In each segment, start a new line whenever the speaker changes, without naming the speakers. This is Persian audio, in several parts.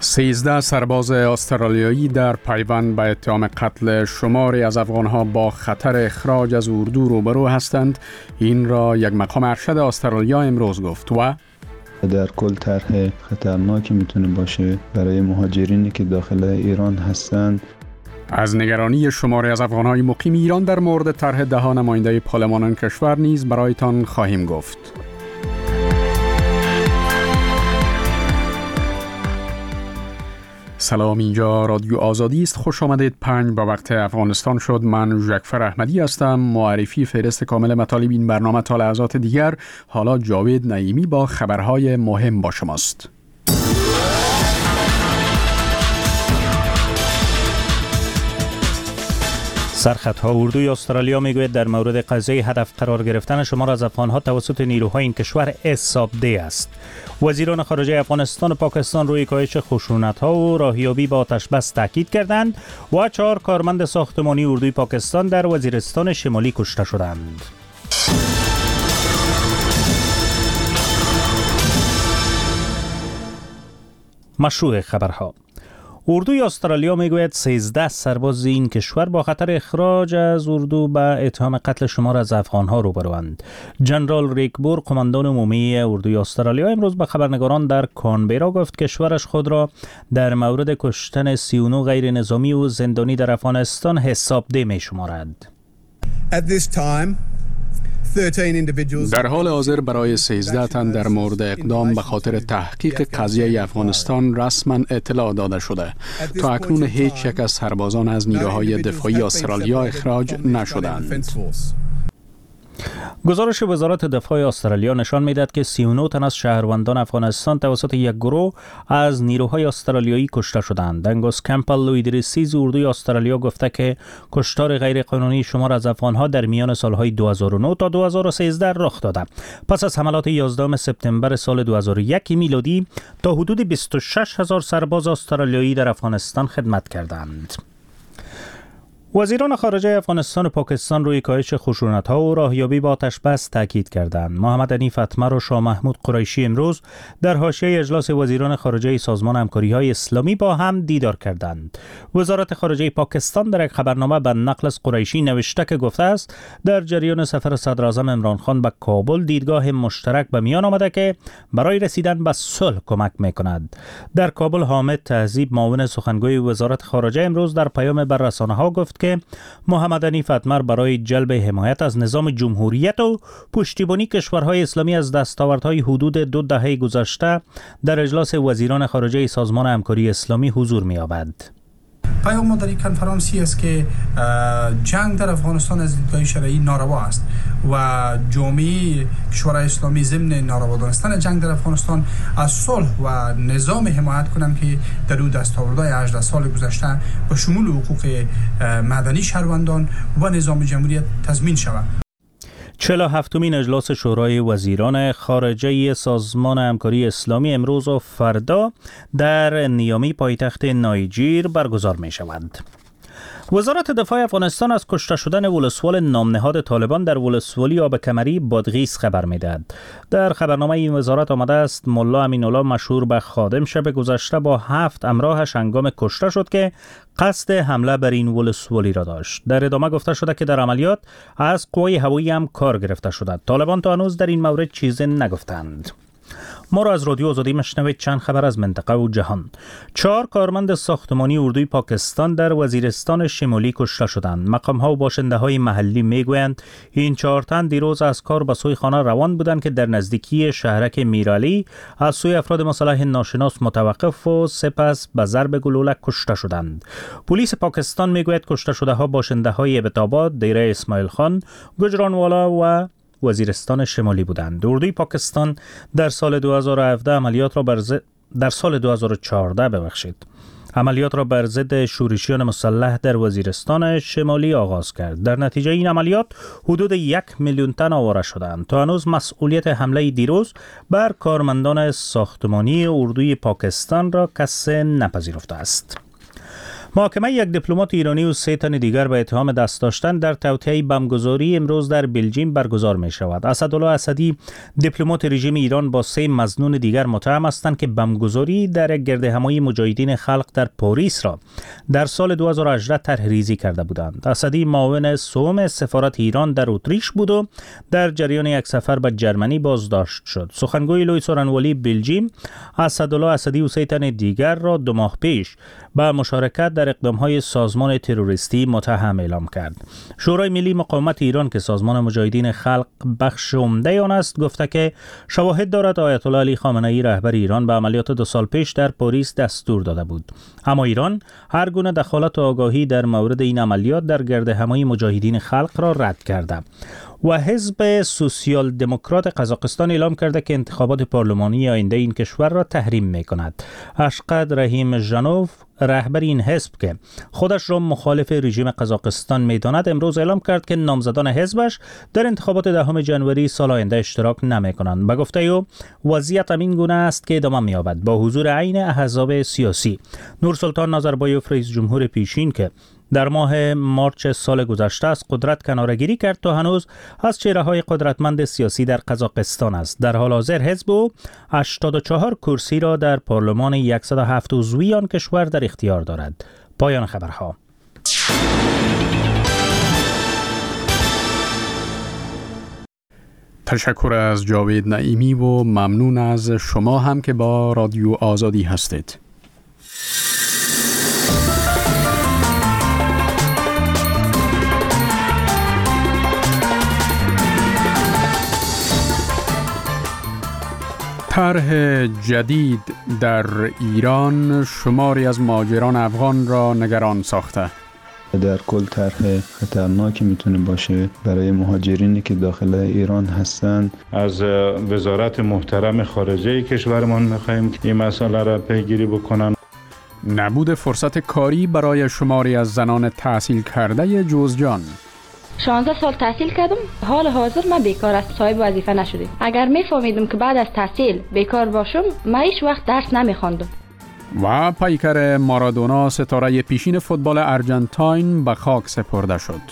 13 سرباز استرالیایی در پیوند به اتهام قتل شماری از افغانها با خطر اخراج از اردو روبرو هستند. این را یک مقام ارشد استرالیا امروز گفت و
در کل طرح خطرناکی میتونه باشه برای مهاجرینی که داخل ایران هستند.
از نگرانی شماری از افغانهای مقیم ایران در مورد طرح 10 نماینده پارلمان کشور نیز برایتان خواهیم گفت. سلام، اینجا رادیو آزادی است. خوش آمدید. 5 به وقت افغانستان شد. من جعفر احمدی هستم. معرفی فهرست کامل مطالب این برنامه تا لحظات دیگر. حالا جاوید نعیمی با خبرهای مهم با شماست.
سرخطها اردوی استرالیا میگوید در مورد قضیه هدف قرار گرفتن شمار از افغانها توسط نیروهای این کشور حسابده است. وزیران خارجه افغانستان و پاکستان روی کاهش خشونت‌ها و راهیابی با آتش بس تاکید کردند و 4 کارمند ساختمانی اردوی پاکستان در وزیرستان شمالی کشته شدند. مشروع خبرها. اردوی استرالیا میگوید 13 سرباز این کشور با خطر اخراج از اردو به اتهام قتل شمار از افغانها روبروند. جنرال ریک بور، قماندان عمومی اردوی استرالیا، امروز به خبرنگاران در کانبرا گفت کشورش خود را در مورد کشتن 39 غیر نظامی و زندانی در افغانستان حسابده می شمارد.
در حال حاضر برای 13 تن در مورد اقدام به خاطر تحقیق قضیه افغانستان رسما اطلاع داده شده. تا اکنون هیچ یک از سربازان از نیروهای دفاعی استرالیا اخراج نشدند.
گزارش وزارت دفاع استرالیا نشان می‌دهد که 39 تن از شهروندان افغانستان توسط یک گروه از نیروهای استرالیایی کشته شدند. انگوس کمپل لویدریسیز اردوی استرالیا گفته که کشتار غیرقانونی شمار از افغانها در میان سالهای 2009 تا 2013 رخ داده. پس از حملات 11 سپتامبر سال 2001 میلادی تا حدود 26,000 سرباز استرالیایی در افغانستان خدمت کردند. وزیران خارجه افغانستان و پاکستان روی کاهش خشونت‌ها و راهیابی با آتش بس تاکید کردند. محمد حنیف اتمر و شاه محمود قریشی امروز در حاشیه اجلاس وزیران خارجه سازمان همکاری‌های اسلامی با هم دیدار کردند. وزارت خارجه پاکستان در یک خبرنامه به نقل از قریشی نوشته که گفته است در جریان سفر صدراعظم عمران خان به کابل دیدگاه مشترک به میان آمده که برای رسیدن به صلح کمک می‌کند. در کابل حامد تهذیب، معاون سخنگوی وزارت خارجه، امروز در پیام بر رسانه‌ها گفت که محمد حنیف اتمر برای جلب حمایت از نظام جمهوریت و پشتیبانی کشورهای اسلامی از دستاوردهای حدود 2 دهه گذشته در اجلاس وزیران خارجه سازمان همکاری اسلامی حضور می‌یابد.
پیام ما در این کنفرانسی است که جنگ در افغانستان از دیدگاه شرعی ناروا است و جامعه کشورهای اسلامی ضمن ناروا دانستن جنگ در افغانستان از صلح و نظام حمایت کنند که در اون دستاوردهای 18 سال گذشته به شمول حقوق مدنی شهروندان و نظام جمهوریت تضمین شود.
47مین اجلاس شورای وزیران خارجه سازمان همکاری اسلامی امروز و فردا در نیامی پایتخت نایجیر برگزار می شود. وزارت دفاع افغانستان از کشته شدن ولسوال نامنهاد طالبان در ولسوالی آبکمری بادغیس خبر می‌دهد. در خبرنامه این وزارت آمده است ملا امین‌الله مشهور به خادم شب گذشته با 7 همراهش هنگام کشته شد که قصد حمله بر این ولسوالی را داشت. در ادامه گفته شده که در عملیات از قوای هوایی هم کار گرفته شده. طالبان تا هنوز در این مورد چیزی نگفتند. ما را از رادیو آزادی مشنوید. چند خبر از منطقه و جهان. 4 کارمند ساختمانی اردوی پاکستان در وزیرستان شمالی کشته شدند. مقام‌ها و باشنده‌های محلی میگویند این 4 تن دیروز از کار به سوی خانه روان بودند که در نزدیکی شهرک میرالی از سوی افراد مسلح ناشناس متوقف و سپس به ضرب گلوله کشته شدند. پلیس پاکستان میگوید کشته شده‌ها باشنده‌های ابتاباد، دیره اسماعیل خان، گجرانوالا و وزیرستان شمالی بودند. اردوی پاکستان در سال 2017 عملیات را بر ضد شورشیان مسلح در وزیرستان شمالی آغاز کرد. در نتیجه این عملیات حدود 1 میلیون تن آواره شدند. تا هنوز مسئولیت حمله دیروز بر کارمندان ساختمانی اردوی پاکستان را کسی نپذیرفته است. محاکمه یک دیپلمات ایرانی و 3 تن دیگر به اتهام دست داشتن در توطئه بمبگذاری امروز در بلژیم برگزار می شود. اسدالله اسدی دیپلمات رژیم ایران با 3 مظنون دیگر متهم هستند که بمبگذاری در گردهمایی مجاهدین خلق در پاریس را در سال 2018 طرح‌ریزی کرده بودند. اسدی معاون سوم سفارت ایران در اتریش بود و در جریان یک سفر به جرمنی بازداشت شد. سخنگوی لوی سورنوالی بلژیم اسدالله اسدی و 3 تن دیگر را 2 ماه پیش به مشارکت در اقدام‌های سازمان تروریستی متهم اعلام کرد. شورای ملی مقاومت ایران که سازمان مجاهدین خلق بخش عمده آن است گفته که شواهد دارد آیت الله علی خامنه‌ای رهبر ایران به عملیات 2 سال پیش در پاریس دستور داده بود. اما ایران هر گونه دخالت و آگاهی در مورد این عملیات در گردهمایی مجاهدین خلق را رد کرده. و حزب سوسیال دموکرات قزاقستان اعلام کرده که انتخابات پارلمانی آینده این کشور را تحریم می کند. اشقد رحیم ژانوف رهبر این حزب که خودش را مخالف رژیم قزاقستان می داند امروز اعلام کرد که نامزدان حزبش در انتخابات 10 جنوری سال آینده اشتراک نمی کنند. به گفته او وضعیت این گونه است که ادامه می یابد با حضور عین احزاب سیاسی. نورسلطان نظربایوف رئیس جمهور پیشین که در ماه مارچ سال گذشته از قدرت کناره‌گیری کرد تا هنوز از چهره‌های قدرتمند سیاسی در قزاقستان است. در حال حاضر حزب او 84 کرسی را در پارلمان 107 عضوی آن کشور در اختیار دارد. پایان خبرها.
تشکر از جاوید نعیمی و ممنون از شما هم که با رادیو آزادی هستید. طرح جدید در ایران شماری از مهاجران افغان را نگران ساخته.
در کل طرح خطرناکی میتونه باشه برای مهاجرینی که داخل ایران هستند.
از وزارت محترم خارجه کشورمان میخواهیم این مسئله را پیگیری بکنن.
نبود فرصت کاری برای شماری از زنان تحصیل کرده جوزجان.
16 سال تحصیل کردم، حال حاضر من بیکار است، صاحب وظیفه نشدم. اگر میفهمیدم که بعد از تحصیل بیکار باشم من هیچ وقت درس نمیخواندم.
و پیکر مارادونا ستاره پیشین فوتبال ارژانتین به خاک سپرده شد.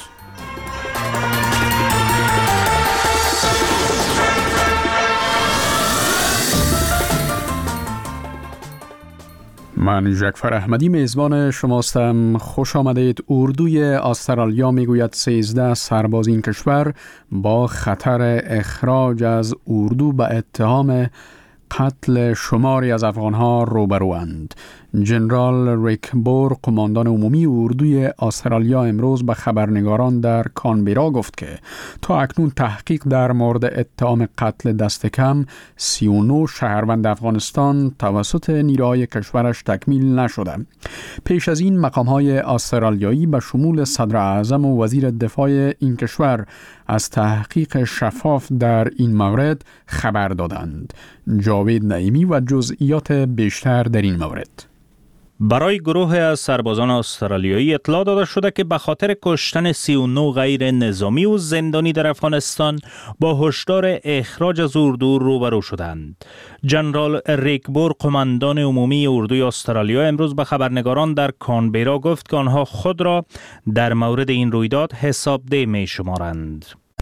من جعفر احمدی میزبان شماستم. خوش آمدید. اردوی استرالیا میگوید 13 سرباز این کشور با خطر اخراج از اردو به اتهام قتل شماری از افغانها روبروند. جنرال ریک بور قماندان عمومی اردوی استرالیا امروز به خبرنگاران در کانبرا گفت که تا اکنون تحقیق در مورد اتهام قتل دست کم 39 شهروند افغانستان توسط نیروهای کشورش تکمیل نشده. پیش از این مقام‌های استرالیایی به شمول صدر اعظم و وزیر دفاع این کشور از تحقیق شفاف در این مورد خبر دادند. جاوید نعیمی و جزئیات بیشتر در این مورد.
برای گروه از سربازان استرالیایی اطلاع داده شده که به خاطر کشتن 39 غیر نظامی و زندانی در افغانستان با هشدار اخراج از اردو روبرو شدند. جنرال ریک بور قماندان عمومی اردوی استرالیا امروز به خبرنگاران در کانبرا گفت که آنها خود را در مورد این رویداد حسابده می شمارند.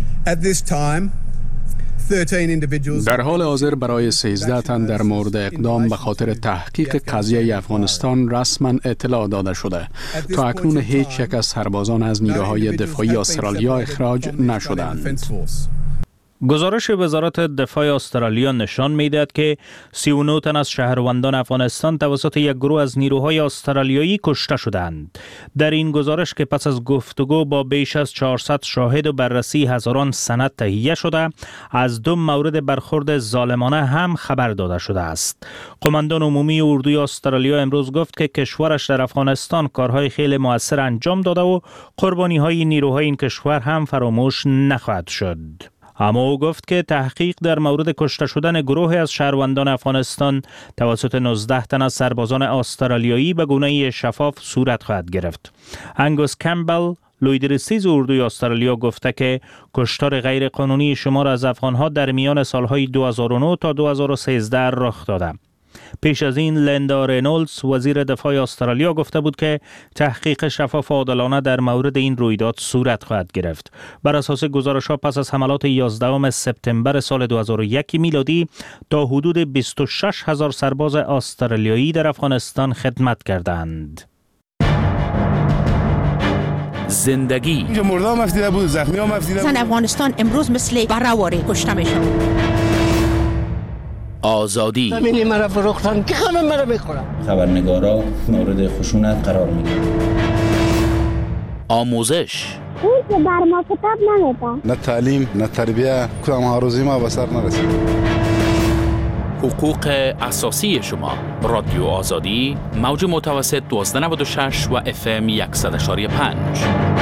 در حال حاضر برای 13 تن در مورد اقدام به خاطر تحقیق قضیه افغانستان رسما اطلاع داده شده. تا اکنون هیچ یک از سربازان از نیروهای دفاعی استرالیا اخراج نشدند.
گزارش وزارت دفاع استرالیا نشان می‌دهد که 39 تن از شهروندان افغانستان توسط یک گروه از نیروهای استرالیایی کشته شدند. در این گزارش که پس از گفتگو با بیش از 400 شاهد و بررسی هزاران سند تهیه شده، از 2 مورد برخورد ظالمانه هم خبر داده شده است. قماندان عمومی اردوی استرالیا امروز گفت که کشورش در افغانستان کارهای خیلی مؤثر انجام داده و قربانی‌های نیروهای این کشور هم فراموش نخواهد شد. اما او گفت که تحقیق در مورد کشته شدن گروه از شهروندان افغانستان توسط 19 تن از سربازان استرالیایی به گونه شفاف صورت خواهد گرفت. انگوس کمبل لویدرسیز اردوی استرالیا گفته که کشتار غیر قانونی شمار از افغانها در میان سالهای 2009 تا 2013 رخ داده. پیش از این لیندا رینولدز وزیر دفاع استرالیا گفته بود که تحقیق شفاف و عادلانه در مورد این رویداد صورت خواهد گرفت. بر اساس گزارش‌ها پس از حملات 11 سپتامبر سال 2001 میلادی تا حدود 26,000 سرباز استرالیایی در افغانستان خدمت کردند.
زندگی
اینجا مرده هم افتیده بود، زخمی هم افتیده بود.
افغانستان امروز مثل بره‌واری کشته میشه.
آزادی
همینی مرا فروختن که همه مرا میخورن.
خبرنگارا مورد خشونت قرار میگیرن.
آموزش
اون که بر ما کتاب نمیدن.
نه تعلیم نه تربیه، کدام آرزوی ما به سر نرسید.
حقوق اساسی شما. رادیو آزادی، موج متوسط 1296 و FM 100.5.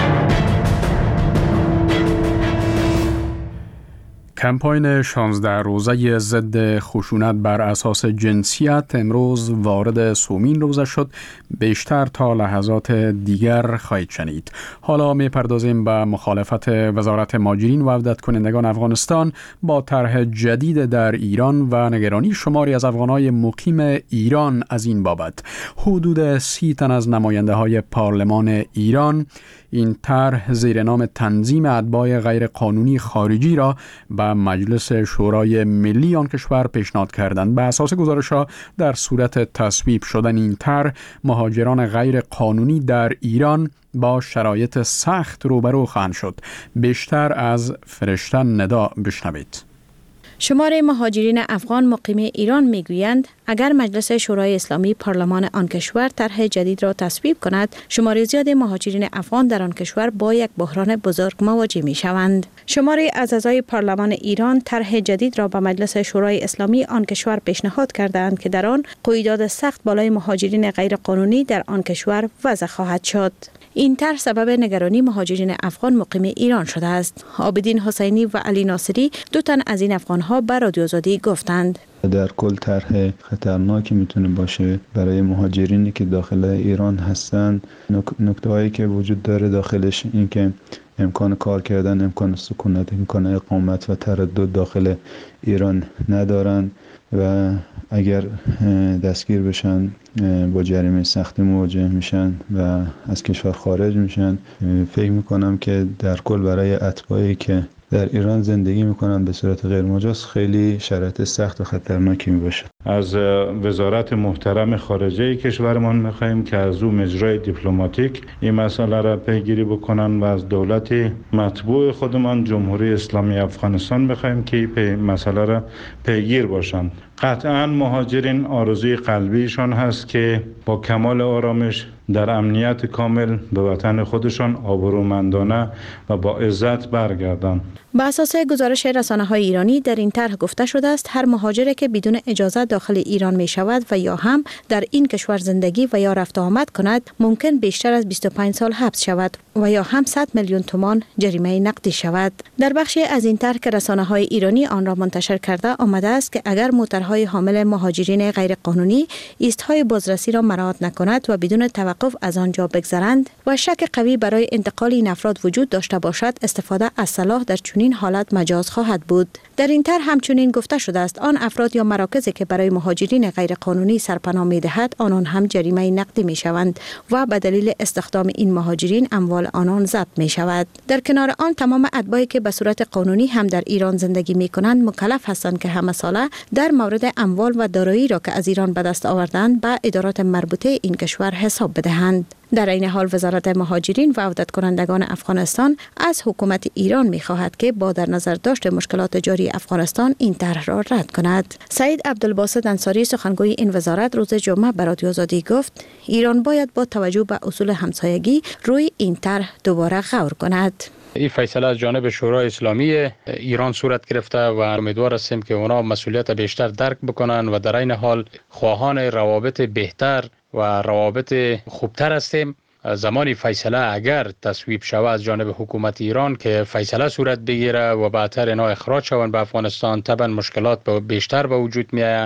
کمپاین 16 روزه ضد خشونت بر اساس جنسیت امروز وارد سومین روزه شد. بیشتر تا لحظات دیگر خواهید شنید. حالا میپردازیم به مخالفت وزارت مهاجرین و عودت کنندگان افغانستان با طرح جدید در ایران و نگرانی شماری از افغانهای مقیم ایران از این بابت. حدود 30 تن از نماینده های پارلمان ایران این طرح زیر نام تنظیم اتباع غیر قانونی خارجی را به مجلس شورای ملی آن کشور پیشنهاد کردند. به اساس گزارش‌ها در صورت تصویب شدن این طرح مهاجران غیر قانونی در ایران با شرایط سخت روبرو خواهند شد. بیشتر از فرشته ندا بشنوید.
شمار مهاجرین افغان مقیم ایران میگویند اگر مجلس شورای اسلامی پارلمان آن کشور طرح جدید را تصویب کند، شمار زیاد مهاجرین افغان در آن کشور با یک بحران بزرگ مواجه می شوند. شماری از اعضای پارلمان ایران طرح جدید را به مجلس شورای اسلامی آن کشور پیشنهاد کردند که در آن قیودات سخت بالای مهاجرین غیرقانونی در آن کشور وضع خواهد شد. این طرح سبب نگرانی مهاجرین افغان مقیم ایران شده است. عابدین حسینی و علی ناصری، دو تن از این افغان‌ها به رادیو آزادی گفتند
در کل طرح خطرناکی میتونه باشه برای مهاجرینی که داخل ایران هستن. نکته‌هایی که وجود داره داخلش این که امکان کار کردن، امکان سکونت، امکان اقامت و تردد داخل ایران ندارن و اگر دستگیر بشن با جریمه سختی مواجه میشن و از کشور خارج میشن. فکر میکنم که در کل برای اتباعی که در ایران زندگی میکنن به صورت غیر مجاز خیلی شرایط سخت و خطرناکی میباشه.
از وزارت محترم خارجه کشورمان میخواهیم که از او مجرای دیپلماتیک این مسئله را پیگیری بکنن و از دولت مطبوع خودمان جمهوری اسلامی افغانستان میخواهیم که مسئله را پیگیر باشند. قطعا مهاجرین آرزوی قلبیشان هست که با کمال آرامش در امنیت کامل به وطن خودشان آبرومندانه و با عزت برگردند.
به اساس گزارش رسانه‌های ایرانی در این طرح گفته شده است هر مهاجری که بدون اجازه داخل ایران می شود و یا هم در این کشور زندگی و یا رفت آمد کند ممکن بیشتر از 25 سال حبس شود و یا هم 100 میلیون تومان جریمه نقدی شود. در بخشی از این طرح که رسانه‌های ایرانی آن را منتشر کرده آمده است که اگر موترهای حامل مهاجرین غیرقانونی ایستهای بازرسی را مراعات نکند و بدون توقف از آنجا بگذرند و شک قوی برای انتقال این افراد وجود داشته باشد، استفاده از سلاح در چنین حالت مجاز خواهد بود. در این طرح همچنین گفته شده است آن افراد یا مراکزی که برای مهاجرین غیرقانونی سرپناه می‌دهد آنان هم جریمه نقدی می‌شوند و به دلیل استخدام این مهاجرین اموال آنان ضبط می‌شود. در کنار آن تمام اتباعی که به صورت قانونی هم در ایران زندگی می‌کنند مکلف هستند که همه ساله در مورد اموال و دارایی را که از ایران به دست آوردند به ادارات مربوطه این کشور حساب بدهند. در این حال وزارت مهاجرین و عودت کنندگان افغانستان از حکومت ایران می‌خواهد که با در نظر داشت مشکلات جاری افغانستان این طرح را رد کند. سعید عبدالباسط انصاری سخنگوی این وزارت روز جمعه به رادیو آزادی گفت ایران باید با توجه به اصول همسایگی روی این طرح دوباره غور کند.
این فیصله از جانب شورای اسلامی ایران صورت گرفته و امیدوار هستیم که اونا مسئولیت بیشتر درک بکنن و در این حال خواهان روابط بهتر و روابط خوبتر هستیم. زمانی فیصله اگر تصویب شود از جانب حکومت ایران که فیصله صورت بگیره و بعدتر اینا اخراج شوند به افغانستان، طبعا مشکلات بیشتر به وجود میاد.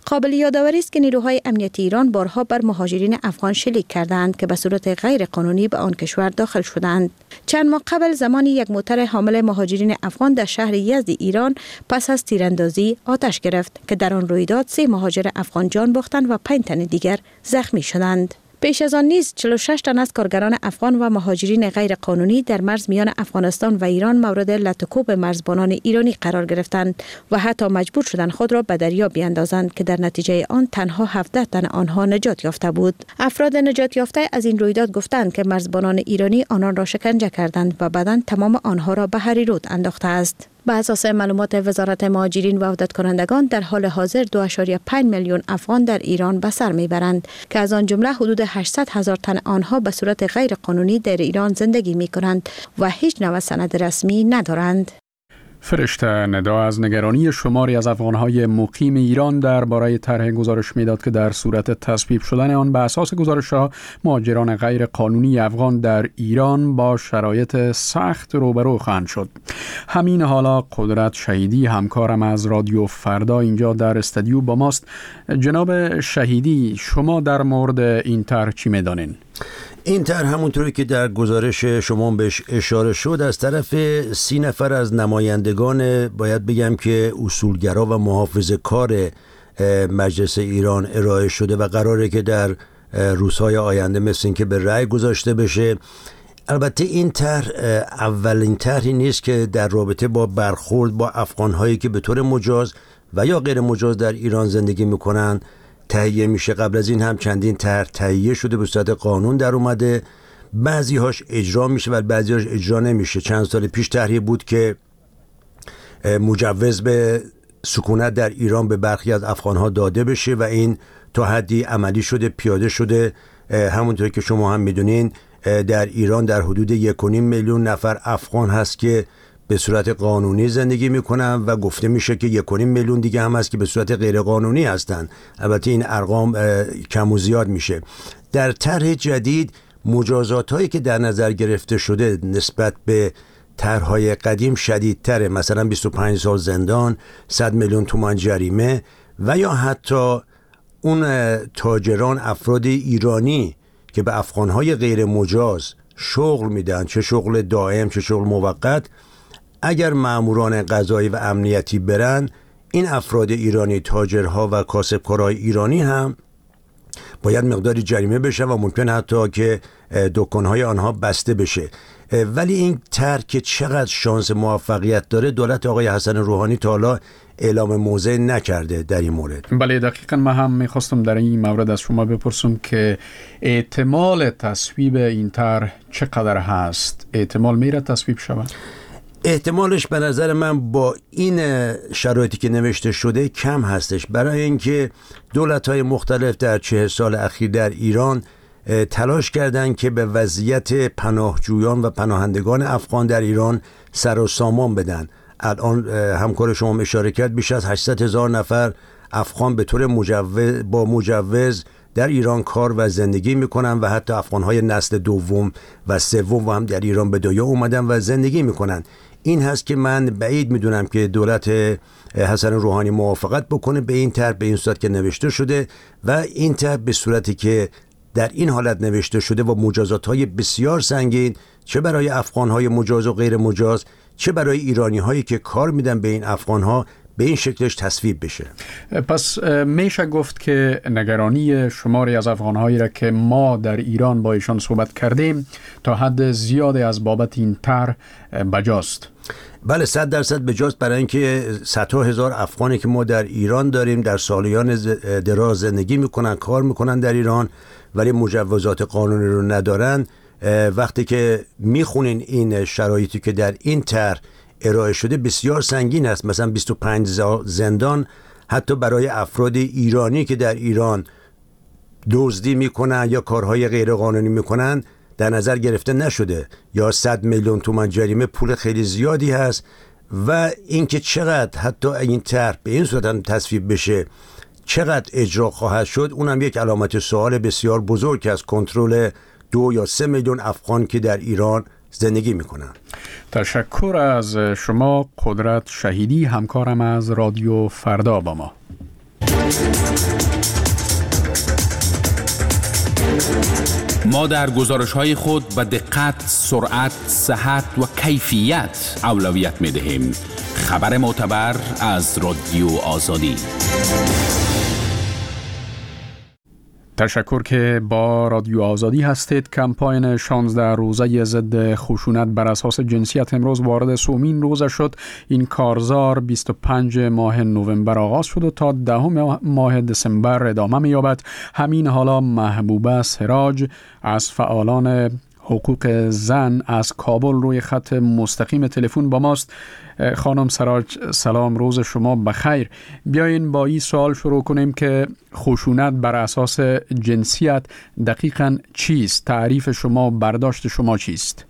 قابل یادآوری است که نیروهای امنیتی ایران بارها بر مهاجرین افغان شلیک کردند که به صورت غیر قانونی به آن کشور داخل شدند. چند ماه قبل زمانی یک موتر حامل مهاجرین افغان در شهر یزد ایران پس از تیراندازی آتش گرفت که در آن رویداد 3 مهاجر افغان جان باختند و 5 تن دیگر زخمی شدند. پیش از آن نیز 46 تن از کارگران افغان و مهاجرین غیر قانونی در مرز میان افغانستان و ایران مورد لطوکوب مرزبانان ایرانی قرار گرفتند و حتی مجبور شدند خود را به دریا بیاندازند که در نتیجه آن تنها 17 تن آنها نجات یافته بود. افراد نجات یافته از این رویداد گفتند که مرزبانان ایرانی آنان را شکنجه کردند و بعداً تمام آنها را به هریرود انداخته است. به اساس معلومات وزارت مهاجرین و عودت کنندگان در حال حاضر 2.5 میلیون افغان در ایران به سر میبرند که از آن جمله حدود 800,000 تن آنها به صورت غیر قانونی در ایران زندگی می کنند و هیچ نوع سند رسمی ندارند.
فرشته ندا از نگرانی شماری از افغانهای مقیم ایران درباره طرح گزارش میداد که در صورت تصویب شدن آن به اساس گزارش‌ها مهاجران غیر قانونی افغان در ایران با شرایط سخت روبرو خواهند شد. همین حالا قدرت شهیدی همکارم از رادیو فردا اینجا در استودیو با ماست. جناب شهیدی، شما در مورد این طرح چی میدانین؟
این طرح همونطوری که در گزارش شما بهش اشاره شد از طرف 30 نفر از نمایندگان باید بگم که اصولگرا و محافظه‌کار مجلس ایران ارائه شده و قراره که در روزهای آینده مثل این که به رأی گذاشته بشه. البته این طرح اولین طرحی نیست که در رابطه با برخورد با افغان‌هایی که به طور مجاز و یا غیر مجاز در ایران زندگی میکنن تهیه میشه. قبل از این هم چندین طرح تهیه شده، به صورت قانون در اومده، بعضی هاش اجرا میشه و بعضی هاش اجرا نمیشه. چند سال پیش طرحی بود که مجوز به سکونت در ایران به برخی از افغانها داده بشه و این تا حدی عملی شده، پیاده شده. همونطور که شما هم میدونین در ایران در حدود 1.5 میلیون نفر افغان هست که به صورت قانونی زندگی میکنن و گفته میشه که 1.5 میلیون دیگه هم هست که به صورت غیر قانونی هستن. البته این ارقام کم و زیاد میشه. در طرح جدید مجازات هایی که در نظر گرفته شده نسبت به طرح‌های قدیم شدیدتره، مثلا 25 سال زندان، 100 میلیون تومان جریمه و یا حتی اون تاجران افراد ایرانی که به افغانهای غیر مجاز شغل میدن، چه شغل دائم چه شغل موقت، اگر ماموران قضایی و امنیتی برن، این افراد ایرانی، تاجرها و کاسبکارهای ایرانی هم باید مقداری جریمه بشه و ممکن حتی که دکانهای آنها بسته بشه. ولی این طرح که چقدر شانس موفقیت داره، دولت آقای حسن روحانی تا حالا اعلام موضع نکرده در این مورد.
بله، دقیقاً من هم میخواستم در این مورد از شما بپرسم که احتمال تصویب این طرح چقدر هست؟ احتمال میره تصویب شود؟
احتمالش به نظر من با این شرایطی که نوشته شده کم هستش، برای اینکه دولت‌های مختلف در 40 سال اخیر در ایران تلاش کردند که به وضعیت پناهجویان و پناهندگان افغان در ایران سر و سامان بدن. الان همکار شما اشاره کرد بیش از 800,000 نفر افغان به طور با مجوز در ایران کار و زندگی میکنن و حتی افغانهای نسل دوم و سوم هم در ایران به دنیا اومدن و زندگی میکنن. این هست که من بعید میدونم که دولت حسن روحانی موافقت بکنه به این طرح، به این صورت که نوشته شده و این طرح به صورتی که در این حالت نوشته شده و مجازات‌های بسیار سنگین، چه برای افغان‌های مجاز و غیر مجاز، چه برای ایرانی‌هایی که کار میدن به این افغان‌ها، به این شکلش تصویب بشه.
پس میشه گفت که نگرانی شماری از افغان‌هایی را که ما در ایران با ایشان صحبت کردیم تا حد زیادی از بابت این طرح بجاست.
بله، 100% بجاست، برای اینکه صدها هزار افغانی که ما در ایران داریم در سالیان دراز زندگی میکنن، کار میکنن در ایران، ولی مجوزات قانونی رو ندارن. وقتی که میخونین این شرایطی که در این طرح ارائه شده بسیار سنگین است. مثلا 25 زندان حتی برای افراد ایرانی که در ایران دزدی میکنن یا کارهای غیر قانونی میکنن در نظر گرفته نشده، یا 100 میلیون تومان جریمه پول خیلی زیادی هست. و اینکه چقدر حتی این طرح به این صورت تصویب بشه چقدر اجرا خواهد شد، اونم یک علامت سوال بسیار بزرگ از کنترل 2 یا 3 میلیون افغان که در ایران زندگی میکنن.
تشکر از شما قدرت شهیدی، همکارم از رادیو فردا با ما.
ما در گزارش‌های خود به دقت، سرعت، صحت و کیفیت اولویت می‌دهیم. خبر معتبر از رادیو آزادی.
تشکر که با رادیو آزادی هستید. کمپاین 16 روزه ضد خشونت بر اساس جنسیت امروز وارد سومین روزه شد. این کارزار 25 ماه نوامبر آغاز شد و تا 10 ماه دسامبر ادامه می‌یابد. همین حالا محبوبه سراج از فعالان حقوق زن از کابل روی خط مستقیم تلفن با ماست. خانم سراج سلام، روز شما بخیر. بیاین با این سوال شروع کنیم که خشونت بر اساس جنسیت دقیقاً چیست؟ تعریف شما، برداشت شما چیست؟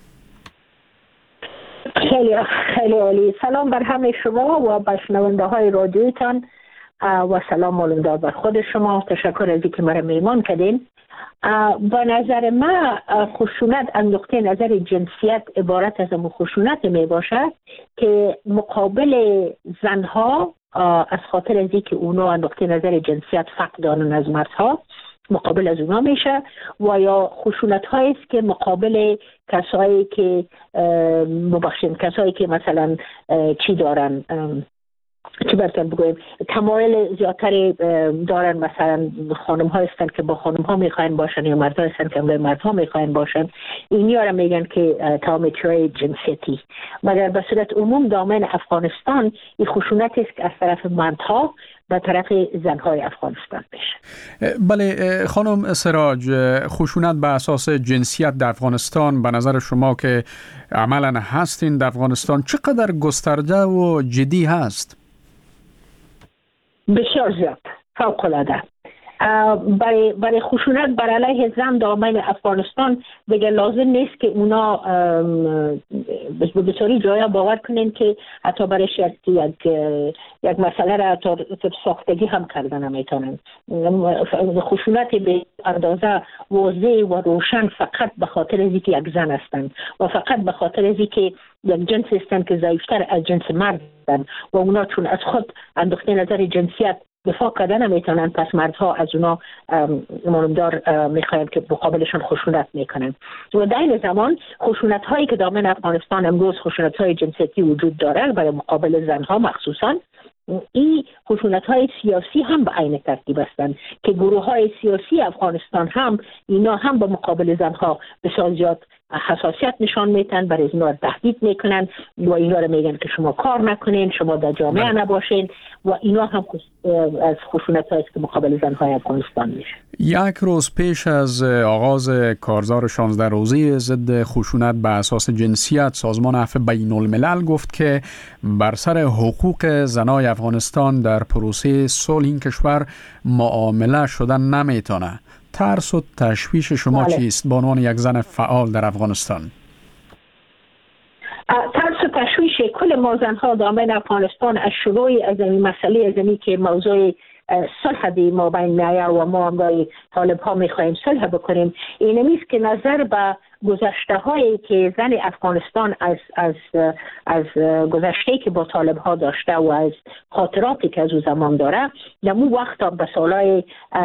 خیلی عالی. سلام بر همه شما و بر شنونده های رادیوتان و سلام مولندار بر خود شما. تشکر از اینکه مرا میمان کردین. به نظر من خشونت از نقطه نظر جنسیت عبارت از خشونت می باشد که مقابل زنها از خاطر از اینکه اونا از نقطه نظر جنسیت فرق دارن از مردها مقابل از اونا میشه، و یا خشونت هایی است که مقابل کسایی که کسایی که مثلا چی دارن، چی براتون بگویم، تمایل زیادتری دارن، مثلا خانم ها هستن که با خانم ها میخواین باشن یا مرد ها هستن که با مرد ها میخواین باشن. اینی ها را میگن که تامتری جنسیتی. مگر به صورت عموم دامن افغانستان این خشونت است که از طرف مردها به طرف زنهای افغانستان بشه.
بله خانم سراج، خشونت به اساس جنسیت در افغانستان به نظر شما که عملا هستین در افغانستان چقدر گسترده و جدی هست؟
بسیار زیاد، فوق العاده. برای خشونت بر علیه زن دامن افغانستان دیگه لازم نیست که اونا به بسیاری جایا باور کنین که حتی برایش یک مسئله را ساختگی هم کردن نمیتونن. خشونت به اندازه واضح و روشن فقط به خاطر از اینکه یک زن هستن و فقط به خاطر از اینکه یک جنس هستن که ضعیفتر از جنس مرد هستن و اونا چون از خود انداخته نظر جنسیت دفاع کردن نمیتونن، پس مردها از اونا مانمدار میخواین که مقابلشان خشونت میکنن. و در این زمان خشونت هایی که دامن افغانستان امروز خشونت های جنسیتی وجود داره برای مقابل زنها مخصوصا، این خشونت های سیاسی هم به عین ترتیب هستند که گروه های سیاسی افغانستان هم اینا هم به مقابل زنها بسیار زیاد حساسیت نشان میتن، برای اینا تهدید میکنن و اینا رو میگن که شما کار نکنین، شما در جامعه نباشین، و اینا هم از خشونت هایی که مقابل زنهای افغانستان میشه.
یک روز پیش از آغاز کارزار 16 روزه ضد خشونت به اساس جنسیت، سازمان عفو بین الملل گفت که بر سر حقوق زنای افغانستان در پروسه صلح این کشور معامله شدن نمیتونه. ترس و تشویش شما چیست به عنوان یک زن فعال در افغانستان؟
ترس و تشویش کل ما زنها دامن افغانستان از شروع از این مسئله از اینی که موضوع صلح دی ما بین میایه و ما هم برای طالب ها میخواییم صلح بکنیم، این نیست که نظر به گذشته هایی که زن افغانستان از گذشته که با طالب ها داشته و از خاطراتی که از او زمان داره، نمو وقت به سالهای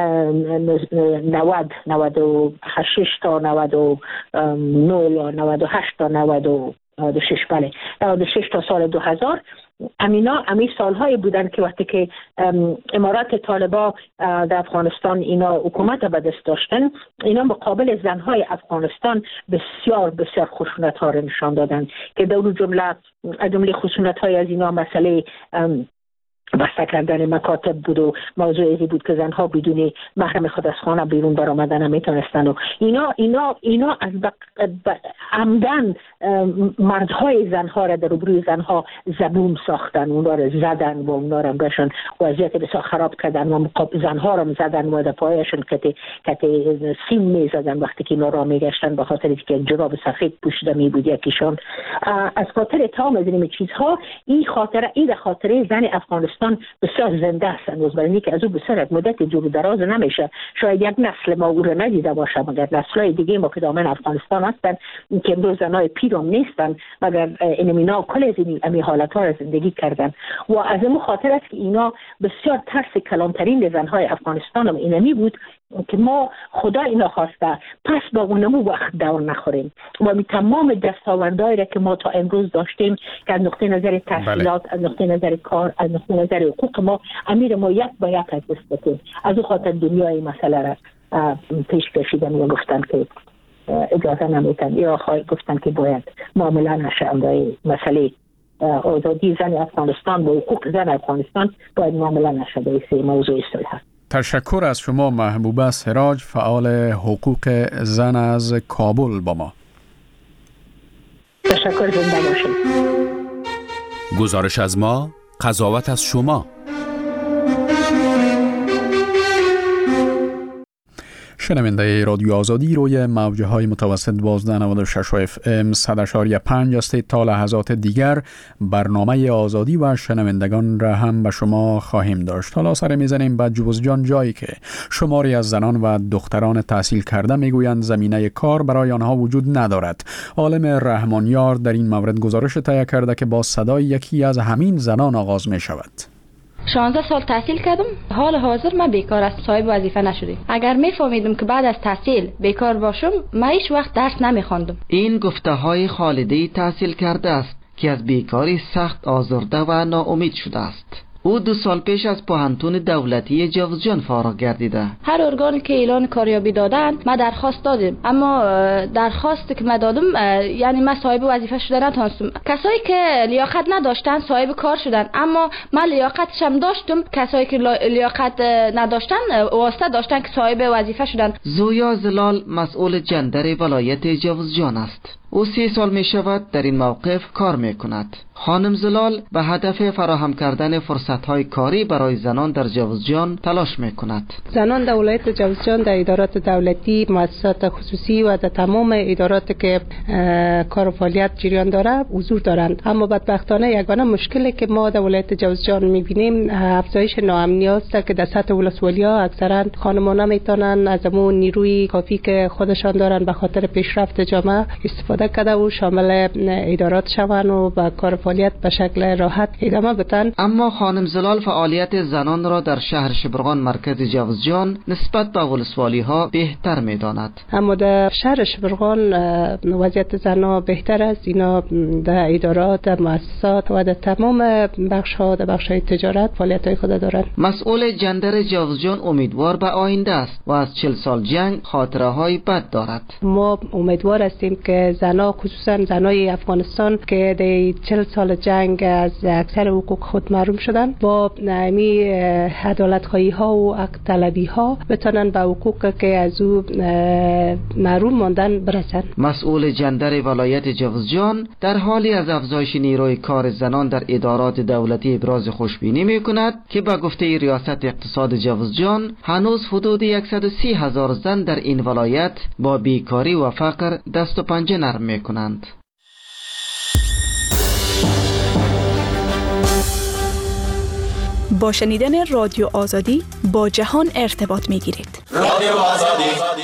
90 96 تا 99 یا 98 تا 96 بله 96 تا سال 2000 امی سالهایی بودن که وقتی که امارات طالبا در افغانستان اینا حکومت به دست داشتن، اینا مقابل زنهای افغانستان بسیار بسیار خشونت ها را نشان دادن که در جمله خشونت های از اینا مسئله بسته کردن مکاتب بود و موضوعی بود که زنها بدون محرم خود از خانه بیرون برآمدن نمیتونستن و اینا از عمدن مردهای زنها را در روبروی زنها زبون ساختن، اونا را زدن و اونا را برشن وضعیت بسیار خراب کردن و زنها را زدن و در پایشون کت سیم میزدن وقتی که اینا را میگشتن به خاطر اینکه جراب سفید پوشیده می بود یکیشان. از خاطر تمام از این چیزها این خاطره زن افغانستان افغانستان بسیار زنده است هنوز، برای اینکه از او بسیار مدت دور و دراز نمیشه. شاید یک نسل ما او را ندیده باشه، مگر نسل‌های دیگه ما که دامن افغانستان هستن که امروز زنای پیرم نیستن، مگر اینمینا کل از این حالت‌ها را زندگی کردن و از این خاطر است که اینا بسیار ترس کلانترین زنهای افغانستان هم اینمی بود که ما خدا اینا خواسته پس با اونمو وقت دور نخوریم و می تمام دستاوردهایی را که ما تا امروز داشتیم که از نقطه نظر تحصیلات، از نقطه نظر کار، از نقطه نظر حقوق ما امیر ما یک با یک از دست بدیم. از اون خاطر دنیای مسئله را پیش کشیدن و گفتن که اجازه نمیتن یا گفتن که باید معامله نشه. مسئله آزادی زن افغانستان با حقوق زن افغانستان باید معامله نشه. به این موضوع اصطلاح.
تشکر از شما محبوبه سراج، فعال حقوق زن از کابل با ما.
تشکر، زنده باشید.
گزارش از ما، قضاوت از شما.
شنونده رادیو آزادی روی موجه های متوسط 1296 FM 100.5 هستید. تا لحظات دیگر برنامه آزادی و شنوندگان را هم به شما خواهیم داشت. حالا سر میزنیم به جوزجان، جایی که شماری از زنان و دختران تحصیل کرده میگویند زمینه کار برای آنها وجود ندارد. عالم رحمانیار در این مورد گزارش تهیه کرده که با صدای یکی از همین زنان آغاز می شود.
16 سال تحصیل کردم. حال حاضر من بیکار است، صاحب وظیفه نشدم. اگر میفهمیدم که بعد از تحصیل بیکار باشم، من هیچ وقت درس نمیخواندم.
این گفته های خالده تحصیل کرده است که از بیکاری سخت آزرده و ناامید شده است. او 2 سال پیش از پوهنتون دولتی جوزجان فارغ گردیده.
هر ارگانی که اعلان کاریابی دادند ما درخواست دادیم، اما درخواستی که ما دادم یعنی ما صاحب وظیفه شده نتونستم. کسایی که لیاقت نداشتن صاحب کار شدن، اما من لیاقتش هم داشتم. کسایی که لیاقت نداشتن واسطه داشتن که صاحب وظیفه شدن.
زویا زلال مسئول جندر ولایت جوزجان است. او 30 سال می شود در این موقف کار می کند. خانم زلال به هدف فراهم کردن فرصت‌های کاری برای زنان در جوزجان تلاش می کند.
زنان در ولایت جوزجان در ادارات دولتی، مؤسسات خصوصی و در تمام ادارات که کار و فعالیت جریان داره حضور دارند. اما بدبختانه یگانه مشکلی که ما در ولایت جوزجان می بینیم افزایش ناامنی است که در سطح ولسوالی‌ها اکثرا خانم‌ها نمیتونن از اون نیروی کافی که خودشان دارن به خاطر پیشرفت جامعه استفاده کرده و شامل ادارات شوند و با کار فعالیت به شکل راحت ادامه بدن.
اما خانم زلال فعالیت زنان را در شهر شبرغان مرکز جوزجان نسبت به ولسوالی ها بهتر می‌داند.
اما در شهر شبرغان وضعیت زنان بهتر است. اینا در ادارات، در مؤسسات و در تمام بخش‌ها، در بخش‌های تجارت فعالیت‌های خود دارند.
مسئول جندر جوزجان امیدوار به آینده است و از 40 سال جنگ خاطره‌های بد دارد.
ما امیدوار هستیم که زنان، خصوصا زنای افغانستان که در 40 سال جنگ از اکثر حقوق خود محروم شدن، با نمی عدالت‌خواهی ها و حق طلبی ها بتونن به حقوق که از او محروم ماندن برسن.
مسئول جندر ولایت جوزجان در حالی از افزایش نیروی کار زنان در ادارات دولتی ابراز خوشبینی می‌کند که به گفته ریاست اقتصاد جوزجان هنوز حدود 130,000 زن در این ولایت با بیکاری و فقر دست و پنجه نرم می‌کنند.
با شنیدن رادیو آزادی با جهان ارتباط می‌گیرید.
رادیو آزادی.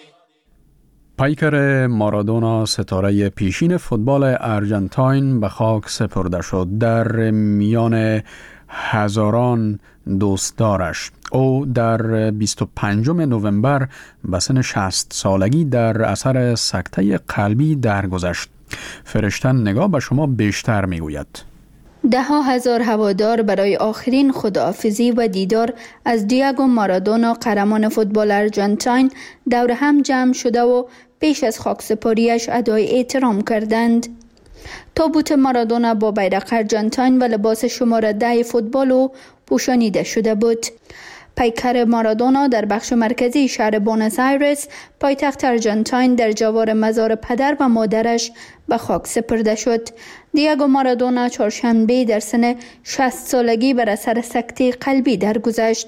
پیکر مارادونا، ستاره پیشین فوتبال ارژانتین، به خاک سپرده شد. در میان هزاران دوستدارش او در 25 نوامبر به سن 60 سالگی در اثر سکته قلبی درگذشت. فرشتن نگاه به شما بیشتر میگوید.
10,000 هوادار برای آخرین خداحافظی و دیدار از دیگو مارادونا، قهرمان فوتبال ارژانتین، دور هم جمع شده و پیش از خاکسپاریش ادای احترام کردند. تابوت مارادونا با بیرق ارژانتین و لباس شماره 10 فوتبال او پوشانیده شده بود. پیکر مارادونا در بخش مرکزی شهر بونس آیرس، پایتخت ارژانتین، در جوار مزار پدر و مادرش به خاک سپرده شد. دیگو مارادونا چهارشنبه در سن 60 سالگی بر اثر سکته قلبی درگذشت.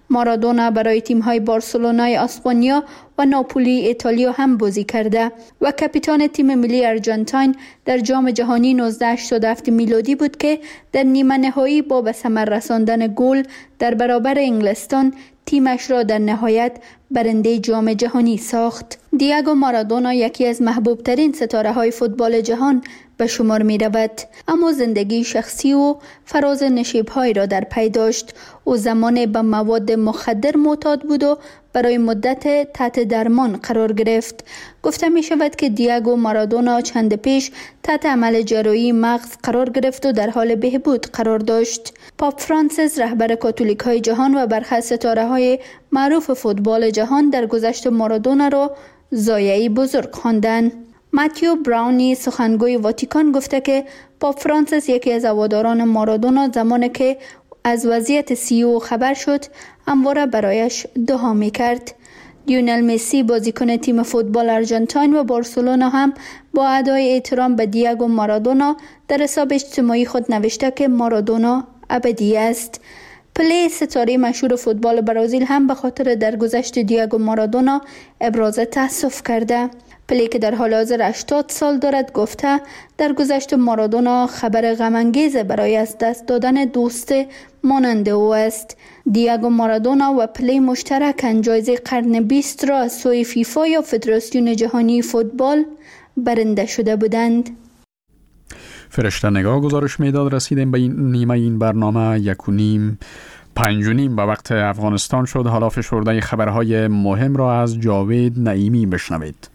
مارادونا برای تیم‌های بارسلونای اسپانیا و ناپولی ایتالیا هم بازی کرده و کاپیتان تیم ملی آرژانتین در جام جهانی 1987 میلادی بود که در نیمه نهایی با به ثمر رساندن گل در برابر انگلستان تیمش را در نهایت برنده جام جهانی ساخت. دیاگو مارادونا یکی از محبوب ترین ستاره های فوتبال جهان به شمار می رود، اما زندگی شخصی و فراز نشیب‌های را در پی داشت. او زمان به مواد مخدر معتاد بود و برای مدت تحت درمان قرار گرفت. گفته می شود که دیاگو مارادونا چند پیش تحت عمل جراحی مغز قرار گرفت و در حال بهبود قرار داشت. پاپ فرانسیس رهبر کاتولیک های جهان و برخی از ستاره های معروف فوتبال جهان در گذشت مارادونا را ضایعی بزرگ خواندند. ماتیو براونی سخنگوی واتیکان گفته که پاپ فرانسیس یکی از هواداران مارادونا زمانی که از وضعیت CEO خبر شد همواره برایش دعا می‌کرد. لیونل مسی بازیکن تیم فوتبال آرژانتین و بارسلونا هم با ادای احترام به دیاگو مارادونا در حساب اجتماعی خود نوشته که مارادونا ابدی است. پله ستاره مشهور فوتبال برزیل هم به خاطر درگذشت دیاگو مارادونا ابراز تأسف کرده. پله که در حال حاضر 80 سال دارد گفته در گذشت مارادونا خبر غم‌انگیز برای از دست دادن دوست مانند او است. دیاگو مارادونا و پله مشترکاً جایزه قرن 20 را از سوی فیفا یا فدراسیون جهانی فوتبال برنده شده بودند.
فرشته نگاه گزارش میداد رسیدیم به نیمه این برنامه 1:30 به وقت افغانستان شد. حالا فشرده خبرهای مهم را از جاوید نعیمی بشنوید.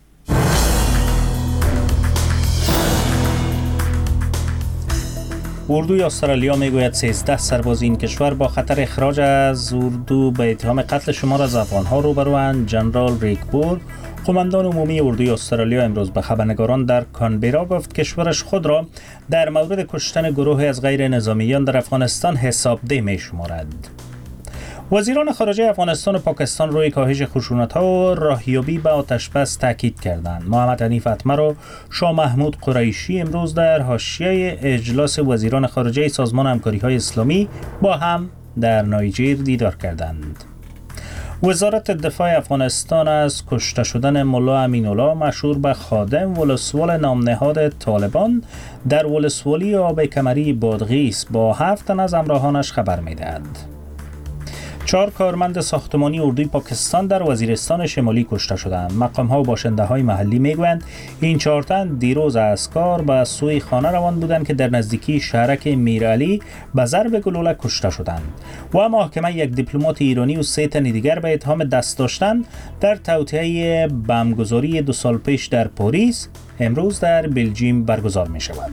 اردوی استرالیا میگوید 13 سرباز این کشور با خطر اخراج از اردو به اتهام قتل شمار از افغان‌ها روبروند. جنرال ریک بول، قماندان عمومی اردوی استرالیا، امروز به خبرنگاران در کانبرا گفت کشورش خود را در مورد کشتن گروهی از غیر نظامیان در افغانستان حسابده می‌شمارد. وزیران خارجه افغانستان و پاکستان روی کاهش خشونت‌ها و راهیابی به آتش‌بس تاکید کردند. محمد حنیف اتمر و شاه محمود قریشی امروز در حاشیه اجلاس وزیران خارجه سازمان همکاری‌های اسلامی با هم در نایجر دیدار کردند. وزارت دفاع افغانستان از کشته شدن ملا امین‌الله مشهور به خادم ولسوال نامنهاد طالبان در ولسوالی آب کمری بادغیس با 7 تن از همراهانش خبر می‌دهد. 4 کارمند ساختمانی اردوی پاکستان در وزیرستان شمالی کشته شدند. مقام‌ها و باشنده‌های محلی میگویند این 4 تن دیروز از کار به سوی خانه روان بودند که در نزدیکی شهرک میرعلی به ضرب گلوله کشته شدند. و محکمه یک دیپلمات ایرانی و 3 تن دیگر به اتهام دست داشتن در توطئه بمبگذاری 2 سال پیش در پاریس امروز در بلژیم برگزار می‌شود.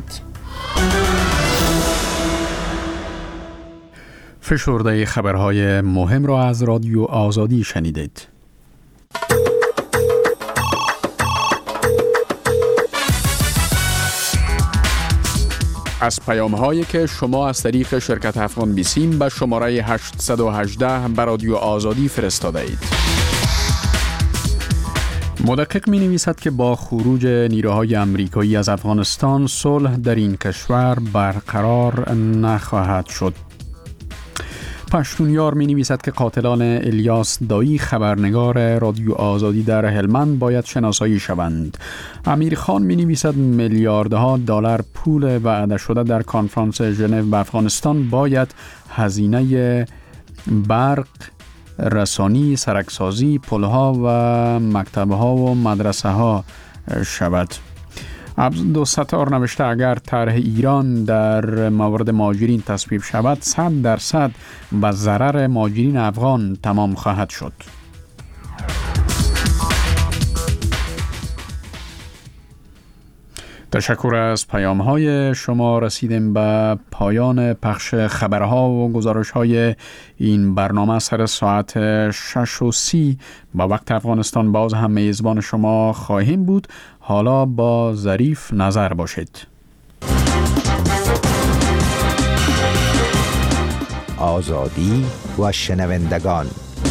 فشرده خبرهای مهم را از رادیو آزادی شنیدید. از پیام‌هایی که شما از طریق شرکت افغان بیسیم به شماره 818 به رادیو آزادی فرستاده اید. مدقق می نویسد که با خروج نیروهای امریکایی از افغانستان صلح در این کشور برقرار نخواهد شد. پشتونیار می نویسد که قاتلان الیاس دایی خبرنگار رادیو آزادی در هلمند باید شناسایی شوند. امیر خان می نویسد میلیاردها دلار پول وعده شده در کنفرانس ژنو به افغانستان باید هزینه برق، رسانی، سرکسازی، پلها و مکتبها و مدرسه ها شود. عبدالستار نوشته اگر طرح ایران در مورد مهاجرین تصویب شود 100% به ضرر مهاجرین افغان تمام خواهد شد. تشکر از پیام‌های شما. رسیدیم به پایان پخش خبرها و گزارش‌های این برنامه. سر ساعت 6:30 با وقت افغانستان باز هم میزبان شما خواهیم بود. حالا با ظریف نظر باشید.
آزادی و شنوندگان.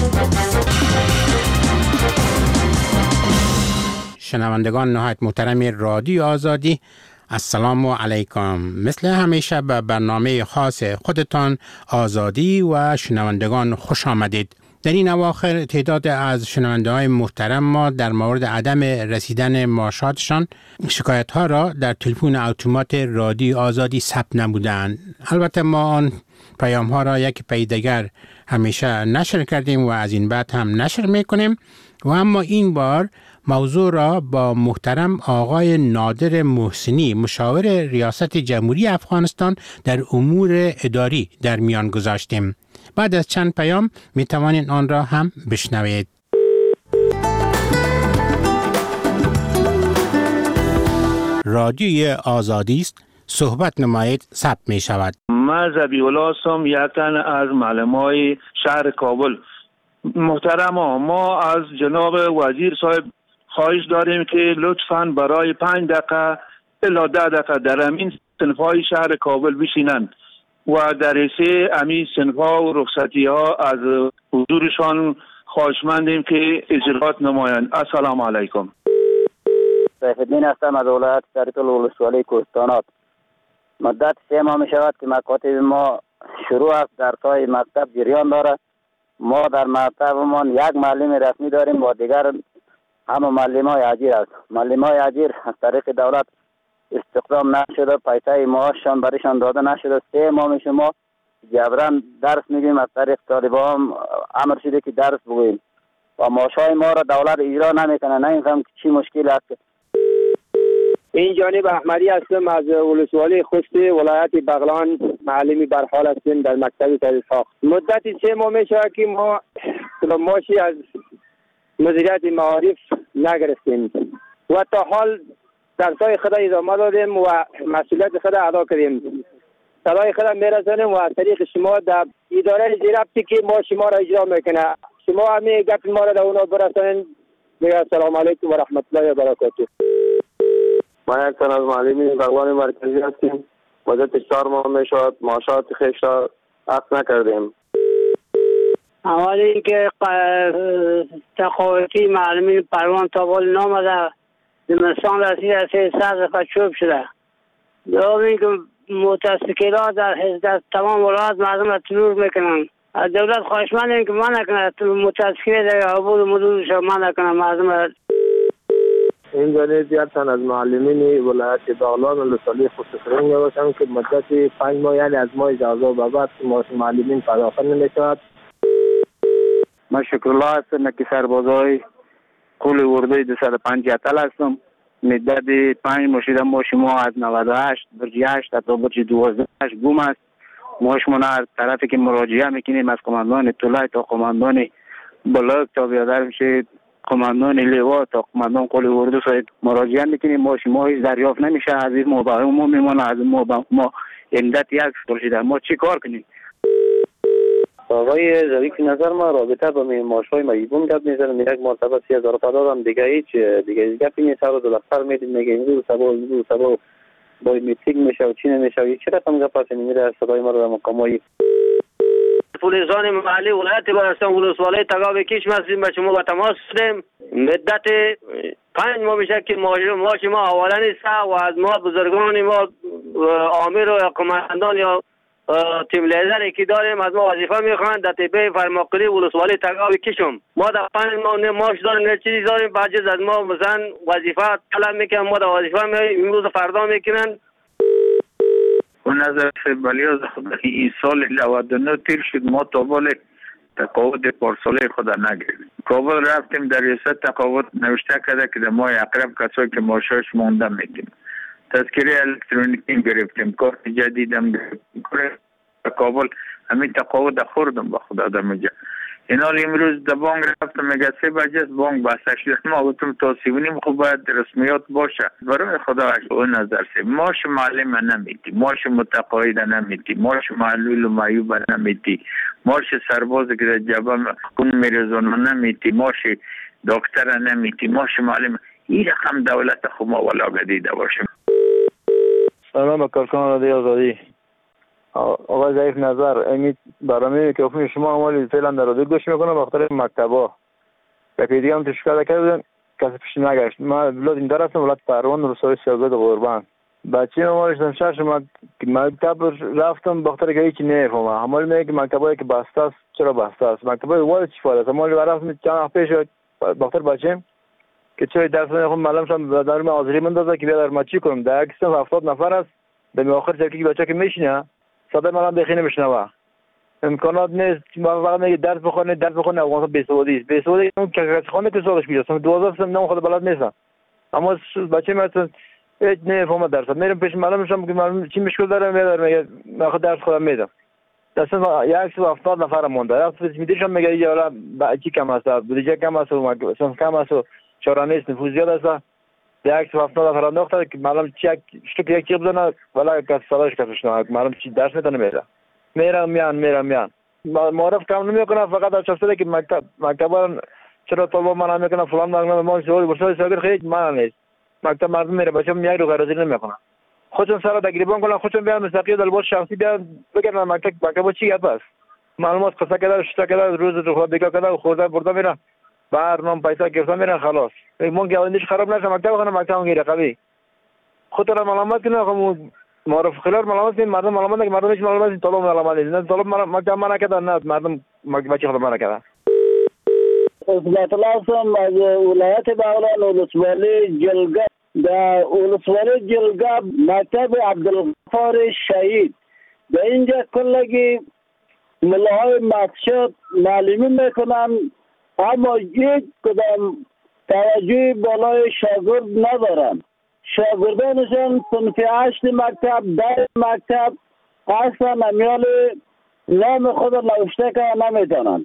شنوندگان نهایت محترم رادیو آزادی، السلام علیکم. مثل همیشه به برنامه خاص خودتان آزادی و شنوندگان خوش آمدید. در این اواخر تعداد از شنونده های محترم ما در مورد عدم رسیدن معاشاتشان شکایت ها را در تلفن اتومات رادیو آزادی ثبت نمودند. البته ما آن پیام ها را یک پی دیگر همیشه نشر کردیم و از این بعد هم نشر میکنیم و اما این بار موضوع را با محترم آقای نادر محسنی مشاور ریاست جمهوری افغانستان در امور اداری در میان گذاشتیم. بعد از چند پیام می توانید آن را هم بشنوید. رادیوی آزادی است، صحبت نمایید، ثبت می شود.
من ذبیح‌الله هستم، یک تن از معلمای شهر کابل. محترم ما از جناب وزیر صاحب خواهش داریم که لطفاً برای 5 دقیقه الا 10 دقیقه در همین صنف‌های شهر کابل بشینند و در حیث همین صنف‌ها و رخصتی‌ها از حضورشان خواهشمندیم که اجرات نمایند. السلام علیکم.
سیف الدین هستم از ولایت سرطول ولسوالی کوهستانات. مدت 3 ماه می شود که مکاتب ما شروع است، درس‌های مکتب جریان داره. ما در مکتبمان یک معلم رسمی داریم و دیگر همه معلم‌های اجیر است. معلم‌های اجیر از طریق دولت استخدام نشده، پیسه معاششان برایشان داده نشده. 3 ماه میشه ما جبران درس میگیم، از طریق طالبان امر شده که درس بگوییم و معاشهای ما را دولت اجرا نمیکنه. نمیفهم که چی مشکل است.
این جانب احمدی هستم از ولسوالی خوست ولایت بغلان. معلمی برحال هستیم در مکتب تحصیل ساخت. مدت 3 ماه میشه که ما معاشی از مدیریت معارف نگرفتیم و تا حال درسای خود ادامه دادیم و مسئولیت خود ادا کردیم. صدای خود میرسانیم و از طریق شما در اداره زیربطی که ما شما را اجرا میکنه، شما همین گپ ما را در اونا برسانید. السلام علیکم و رحمت الله و برکاته.
ما یک تن از معلمین بغلان مرکزی هستیم. مدت 4 ماه میشود معاشات خویش را اخذ نکردیم.
اول اینکه تقاعدی معلمین پروان تا بال نامده، زمستان رسید از 300 دفعه چوب شده. دوم اینکه متاسکیلات در تمام ولایت مردم را ترور میکنن. از دولت خواهشمندیم که من نکنه متاسکیل در عبور مدودش من نکنه مردم را.
این جانب یک تن از معلمین ولایت بغلان ولسوالی خوست‌فرنگ میباشم که مدت 5 ماه یعنی از ماه جوزا به بعد معاش معلمین پرداخت نمیشود.
من شکرالله هستم که سربازای قول ورده 205 اتل هستم. مدت 5 ماه شده معاش ما از 98 برج 8 تا برج 12 گم است. معاش ما هر طرفی که مراجعه میکنیم از قماندان طلای تا قماندان بلاک تا بیادر میشه قماندان لیوا تا قماندان قول ورده صاحب مراجعه میکنیم. معاش ما هیچ دریافت نمیشه. از این ما میمونه، از ما مدت 1 سال شده. ما چی کار کنیم؟
آقای ظریف نظر ما رابطه با معاش‌های مجبور گپ میزنم. یک مرتبه 30,000 دادم دیگه هیچ دیگه گپی نیست. رو دفتر میدیم میگه امروز صبح با میتینگ میشه و چی نمیشه. چه رقم گپ است میره صدای ما رو در مقامای
پلیسان محلی ولایت برستان ولسوالی تگاو کیش مسیم با شما با تماس شدیم. مدت 5 ماه میشه که معاش ما حواله نیست و از ما بزرگان ما آمیر و قماندان یا تیم لیدری که داریم از ما وظیفه میخوان در تیبه فرماقلی ولسوالی تگاو کیشم. ما در 5 ماه نه معاش داریم نه چیزی داریم. بعد از ما مثلا وظیفه طلب میکنن، ما در وظیفه میایم امروز فردا میکنن.
و نظر فبرالی از این سال 99 تیر شد ما تا بال تقاعد پارسالی خود نگیریم. کابل رفتیم در ریاست تقاعد نوشته کرده که در ماه اقرب کسایی که معاشش مونده میدیم. تذکره الکترونیکی گرفتیم، کارت جدیدم گرفتیم. کابل همین تقاعد خوردم با خدا در مجا. این حال امروز در بانک رفتم میگه 3 بجه بانک بسته شده. ما گفتم تا 3:30 خب باید رسمیات باشه. برای خدا او نظر سه معاش معلم نمیدی، معاش متقاعد نمیدی، معاش معلول و معیوب نمیدی، معاش سرباز که در جبهه خون میرزونه نمیدی، معاش دکتر نمیدی، معاش معلم. این رقم دولت خود ما ولا گدیده باشیم.
سلام کارکن رادیو آزادی. آقای ضعیف نظر امید برنامه که شما عمالی فعلا در رادیو گوش میکنم بخاطر مکتبا و دیگه هم تشکیل کردن کسی پیش نگشت. ما ولاد این در هستم ولایت پروان روستای سیاگاد قربان. بچه عمالش دمشق شما مکتب رفتم بخاطر که هیچی نمیفهمم. عمال میگه که مکتبایی که بسته است چرا بسته است؟ مکتب وای چی فایده است؟ ما رفتیم چند وقت پیش دکتر بچیم که چرا درس نخون معلمشان در ما حاضری مندازه که بیاد ما چی کنیم. در یک صف 70 نفر است، در آخر چرکی بچه که میشینه صدای معلم بخینه میشنوه. امکانات نیست. فقط میگه درس بخونه افغانستان بیسوادی است. بیسوادی اون که خونه که سالش میشه 12 سال نام خود بلد نیست. اما بچه مثلا هیچ نمیفهمه درس. میرم پیش معلمشم که معلم چی مشکل داره میگه من خود درس خودم میدم. اصلا یک صف 70 نفر مونده. یک صف میدیشم میگه یا چی کم است، بودجه کم است و سنف کم است و چاره نیست، نفوذ زیاد است. یک صف 70 نفر انداخته که معلم چی یک چیز بزنه ولی کس صداش کسش نه، معلم چی درس میتونه میده. میرم میان معرف کام نمیکنه، فقط از چسته که مکتب چرا طلبه من نمیکنه فلان ما سوال برسای ساگر خیلی من نیست. مکتب مردم میره بچه‌م یک رو غرضی نمیکنه. خودشون سر تقریبا کنن، خودشون بیان مستقیم دلباش شخصی بیان بگن مکتب چی گپ است. معلومات قصه کرده شتا کرده روز تو خود دیگه کرده خورده برده میرن برنامه پیسه گرفته میرن خلاص. مون گاوندیش خراب نشه مکتب خونه مکتب میره قوی. خودت معلومات کنه معرف خلال معلومات این مردم معلومات که مردم هیچ معلومات این طلب معلومات نه طلب مکتب منع کرده نه مردم بچه خود منع کرده.
اصلاحات لازم از ولایت بغلان ولسوالی جلگه در ولسوالی جلگه مکتب عبدالغفار شهید در اینجا کلگی ملاهای مقصد معلمی میکنن اما یک کدام توجه بالای شاگرد ندارن. شاگردانشان صنف 8 مکتب 10 مکتب اصلا امیال نام خود نوشته که نمیدانند.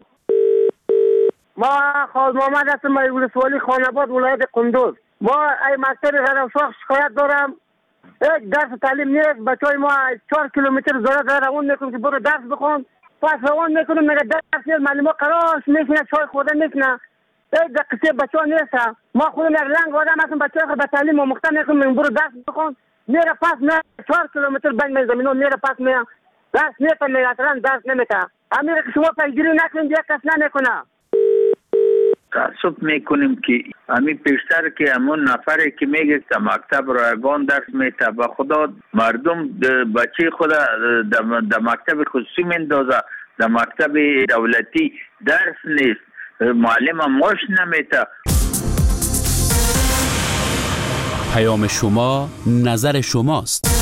ما خواهد محمد هستم از ولسوالی خاناباد ولایت قندوز. ما ای مکتب غرفشاخ شکایت دارم یک درس تعلیم نیست. بچهای ما 4 کیلومتر زاره روان میکنم که برو درس بخون، پس روان میکنم میگه درس نیست، معلم ها قراش میکنه چای خورده میکنه. یک قصه بچه ها نیست. ما خودم یک لنگ آدم هستم، بچه ها به تعلیم آموخته میکنم برو درس بخون میره پس نه 4 کیلومتر بین زمین ها میره پس میره درس نیست میگه اصلا درس نمیده. امیر که شما پیگیری نکنید یک کس نمیکنه.
تعصب میکنیم که همین پیشتر که همون نفری که میگه که مکتب رایگان درس میته به خدا مردم بچه خود در مکتب خصوصی میندازه، در مکتب دولتی درس نیست، معلم ماش نمیته.
پیام شما نظر شماست.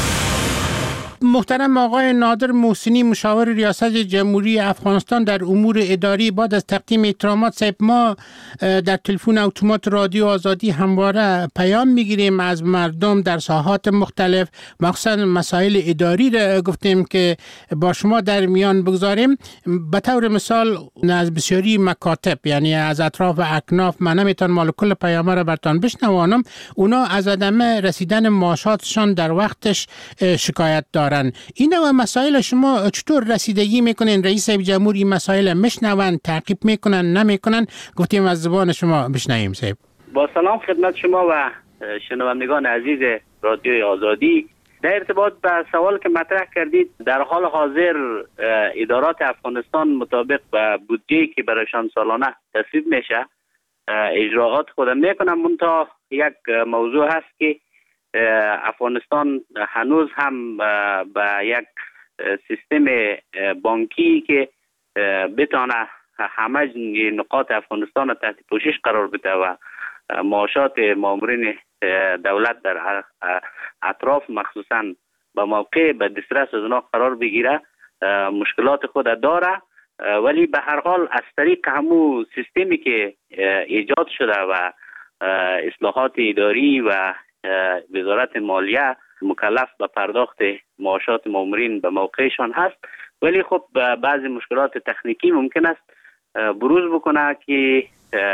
محترم آقای نادر محسنی مشاور ریاست جمهوری افغانستان در امور اداری، بعد از تقدیم احترامات صاحب ما در تلفن اتومات رادیو آزادی همواره پیام میگیریم از مردم در ساحات مختلف، مخصوصا مسائل اداری را گفتیم که با شما در میان بگذاریم. به طور مثال از بسیاری مکاتب یعنی از اطراف اکناف من نمیتونم مال کل پیام را برتان بشنوانم، اونا از عدم رسیدن معاشاتشان در وقتش شکایت دارن. این و مسائل شما چطور رسیدگی میکنین؟ رئیس جمهور این مسائل میشنون، تعقیب میکنن نمیکنن؟ گفتیم از زبان شما بشنویم صاحب.
با سلام خدمت شما و شنوندگان عزیز رادیوی آزادی. در ارتباط به سوال که مطرح کردید، در حال حاضر ادارات افغانستان مطابق به بودجه‌ای که برایشان سالانه تصویب میشه اجراعات خود میکنن. منتها یک موضوع هست که افغانستان هنوز هم به یک سیستم بانکی که بتانه همه نقاط افغانستان را تحت پوشش قرار بده و معاشات مامورین دولت در اطراف مخصوصا به موقع به دسترس از اونا قرار بگیره مشکلات خود داره، ولی به هر حال از طریق همون سیستمی که ایجاد شده و اصلاحات اداری و وزارت مالیه مکلف به پرداخت معاشات مامورین به موقعشان هست، ولی خب بعضی مشکلات تکنیکی ممکن است بروز بکنه که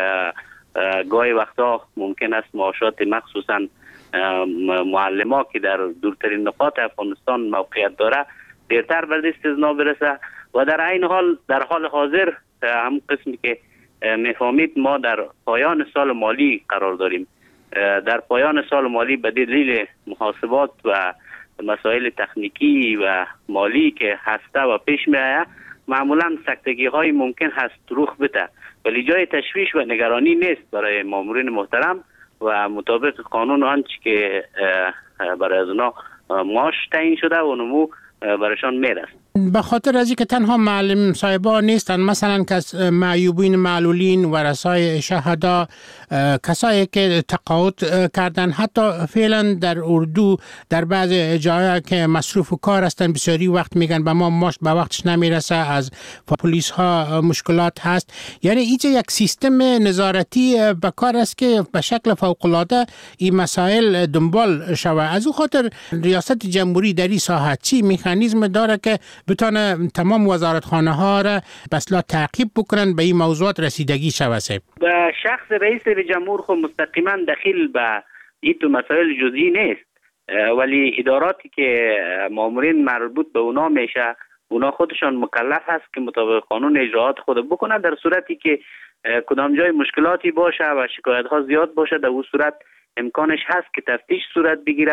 گاهی وقتا ممکن است معاشات مخصوصا معلمان که در دورترین نقاط افغانستان موقعیت داره دیرتر به دست اونا برسه و در عین حال در حال حاضر هم قسمی که میفهمید ما در پایان سال مالی قرار داریم. در پایان سال مالی به دلیل محاسبات و مسائل تکنیکی و مالی که هسته و پیش می آید معمولا سکتگی های ممکن هست رخ بده، ولی جای تشویش و نگرانی نیست برای مامورین محترم و مطابق قانون آنچه که برای از اونا معاش تعیین شده و نمو برشان میرسد.
به خاطر از اینکه تنها معلم صاحبا نیستن، مثلا معیوبین معلولین، ورثای شهدا، کسایی که تقاعد کردن، حتی فعلا در اردو در بعض جاها که مصروف و کار هستن بسیاری وقت میگن به ما به وقتش نمیرسه، از پلیس ها مشکلات هست. یعنی اینجا یک سیستم نظارتی به کار است که به شکل فوق العاده این مسائل دنبال شود. از او خاطر ریاست جمهوری در این ساحه چی مکانیزم داره که بتونه تمام وزارتخانه ها را به اصطلاح تعقیب بکنن به این موضوعات رسیدگی شود؟
به شخص رئیس جمهور خود مستقیما دخیل به این تو مسائل جزئی نیست، ولی اداراتی که مامورین مربوط به اونا میشه، اونا خودشان مکلف هست که مطابق قانون اجراعات خود بکنن. در صورتی که کدام جای مشکلاتی باشه و شکایت ها زیاد باشه، در اون صورت امکانش هست که تفتیش صورت بگیره